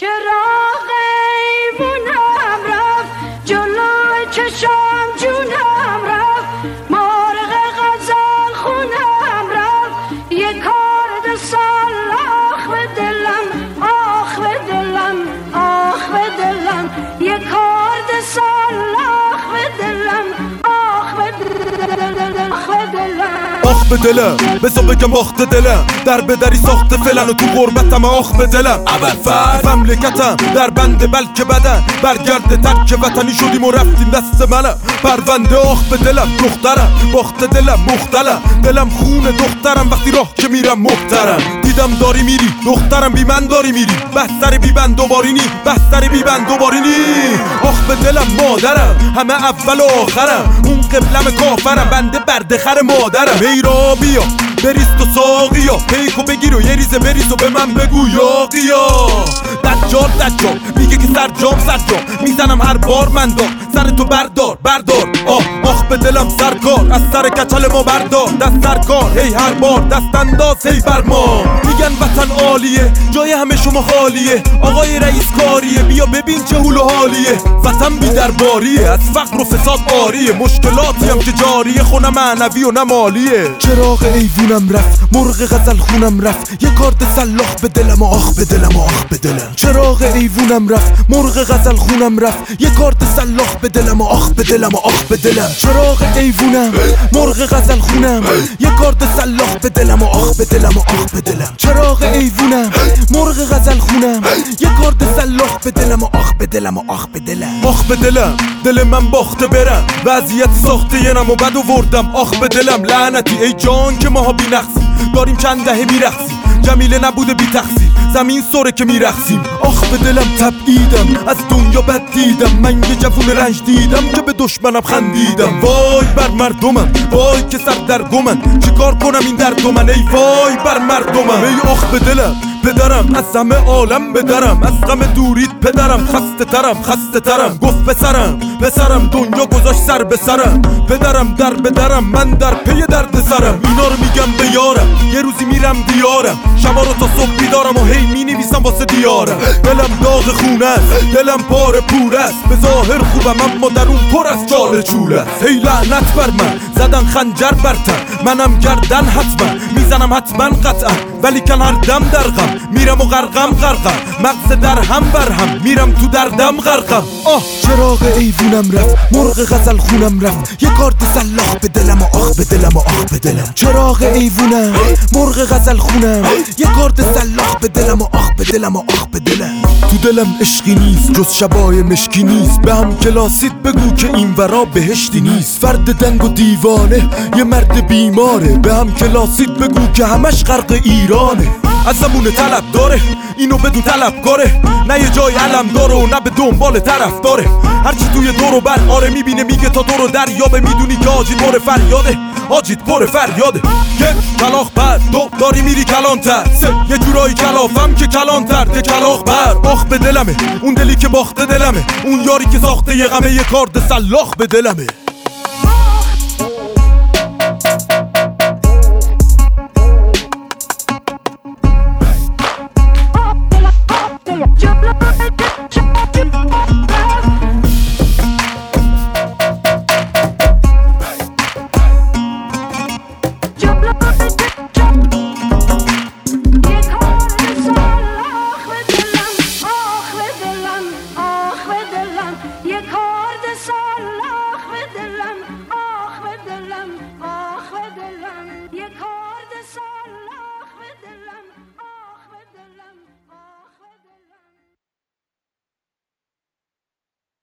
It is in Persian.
چراغ ایوونم رفت جلوی چشم جونم رفت مرغ غزل خونم رفت یه کارد سلاخ به دلم آخ به دلم آخ به دلم یه کارد سلاخ به دلم آخ به دلم آخ به دلم آخ به دلم بزا بگم آخ به دلم در بدری ساخته فلن و تو غربتم آخ به دلم اول مملکتم در بنده بلکه بدن برگرد ترک وطنی شدیم و رفتیم دست منم پرونده آخ به دلم دخترم باخت دلم مختلم دلم خون دخترم وقتی راه که میرم محترم دیدم داری میری دخترم بی من داری میری بستر بی بند دوباری نی بستر بی بند دوباری نی آخ به دلم مادرم همه اول و آخرم اون قبلم کافرم بنده بردخر مادرم ایرا بیا بریز تو ساقیا پیکو بگیر و یه ریزه بریز و به من بگو یاقیا دجال میگه که سرجام میزنم هر بار من دار سر تو بردار آخ به دلم سرکار از سر کچل ما بردار دست سرکار هی هر بار دست انداز هی بر ما میگن وطن عالیه جای همه شما خالیه آقای رئیس کاریه بیا ببین چه حول و حالیه وطن بی درباریه از فقر و فساد آریه مشکلاتی هم که جاریه خونه معنوی و نمالیه چراغ ایوونم رفت مرغ غزل خونم رفت یه کارد سلاخ به دلم آخ به دلم آخ به دلم چراغ ایوونم رفت مرغ غزل خونم رفت یه کارد سلاخ به دلم آخ به دلم آخ به دلم چراغ ایوونم مرغ غزل خونم یه کارد سلاخ به دلم آخ به دلم آخ به دلم چراغ ایوونم مرغ غزل خونم یه کارد سلاخ به دلم آخ به دلم آخ به دلم آخ به دلم دل من باخته برم وضعیت ساخته ینم و بد آوردم آخ به دلم لعنتی ای جان که ماها بی نقصی داریم چند دهه میرقصیم جمیله نبوده بی تقصیر زمین سوره که میرقصیم آخ به دلم تبعیدم از دنیا بد دیدم من یه جوون رنج دیدم که به دشمنم خندیدم وای بر مردمم وای که سر در گمن چیکار کنم این درد من ای وای بر مردمم ای آخ به دلم پدرم از همه عالم بدرم از غم دورید پدرم خسته ترم گفت پسرم دنیا گذاشت سر به سرم پدرم در بدرم من در پی درد سرم اینا رو میگم به یارم یه روزی میرم دیارم شبا رو تا صبح بیدارم و هی مینویسم واسه دیارم دلم داغ خونه است دلم پاره پوره است به ظاهر خوبم اما درون پر از چاله چوله است هی لعنت بر من زدن خنجر بر تن منم گردن حتما میزنم حتما قطعا ولی کن هر دم در غم میرم و غرقم مغز در هم بر هم میرم تو دردم غرقم چراغ ایوونم رفت مرغ غزل خونم رفت یه کارت سلاخ به دلم و آخ به دلم و آخ به دلم چراغ ایوونم مرغ غزل خونم یه کارت سلاخ به دلم و آخ به دلم و آخ به دلم تو دلم عشقی نیست جز شبای مشکی نیست به هم کلاسید بگو که این ورا بهشتی نیست فرد دنگ و دیوانه یه مرد بیماره به هم کلاسید بگو که همش غرق ایرانه از زمون طلب داره اینو بدون طلبکاره نه یه جای علم داره و نه به دنبال طرف داره هرچی توی دور و بر آره میبینه میگه تا دور و دریابه میدونی که آجید پر فریاده یک کلاخ بر دو داری میری کلانتر سه یه جورایی کلافم که کلانتر ده کلاخ بر آخ به دلمه اون دلی که باخته دلمه اون یاری که ساخته یه غمه یه کارد سلاخ به دلمه یه کارد سال